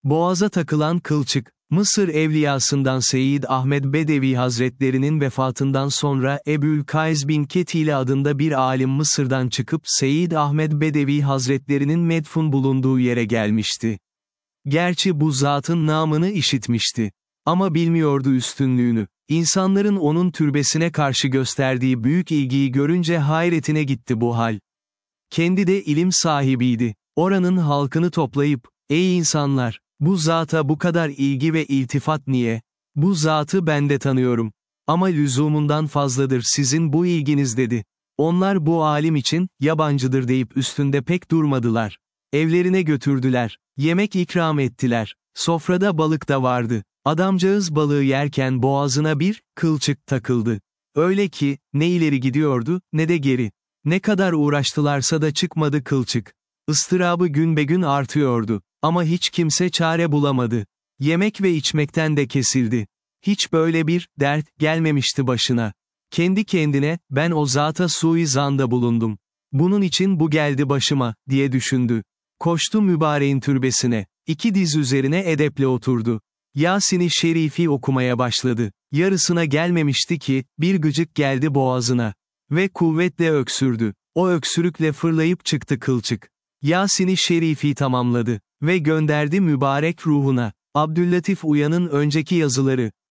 Boğaza takılan kılçık, Mısır evliyasından Seyyid Ahmed Bedevi Hazretlerinin vefatından sonra Ebülkays bin Ketile adında bir alim Mısır'dan çıkıp Seyyid Ahmed Bedevi Hazretlerinin medfun bulunduğu yere gelmişti. Gerçi bu zatın namını işitmişti. Ama bilmiyordu üstünlüğünü. İnsanların onun türbesine karşı gösterdiği büyük ilgiyi görünce hayretine gitti bu hal. Kendi de ilim sahibiydi. Oranın halkını toplayıp, "Ey insanlar! Bu zata bu kadar ilgi ve iltifat niye? Bu zatı ben de tanıyorum. Ama lüzumundan fazladır sizin bu ilginiz," dedi. Onlar bu alim için, yabancıdır deyip üstünde pek durmadılar. Evlerine götürdüler. Yemek ikram ettiler. Sofrada balık da vardı. Adamcağız balığı yerken boğazına bir kılçık takıldı. Öyle ki, ne ileri gidiyordu, ne de geri. Ne kadar uğraştılarsa da çıkmadı kılçık. Istırabı günbegün artıyordu. Ama hiç kimse çare bulamadı. Yemek ve içmekten de kesildi. Hiç böyle bir dert gelmemişti başına. Kendi kendine, ben o zata suizanda bulundum. Bunun için bu geldi başıma, diye düşündü. Koştu mübareğin türbesine. 2 diz üzerine edeple oturdu. Yasin-i Şerifi okumaya başladı. Yarısına gelmemişti ki, bir gıcık geldi boğazına. Ve kuvvetle öksürdü. O öksürükle fırlayıp çıktı kılçık. Yasin-i Şerifi tamamladı. Ve gönderdi mübarek ruhuna. Abdüllatif Uyan'ın önceki yazıları.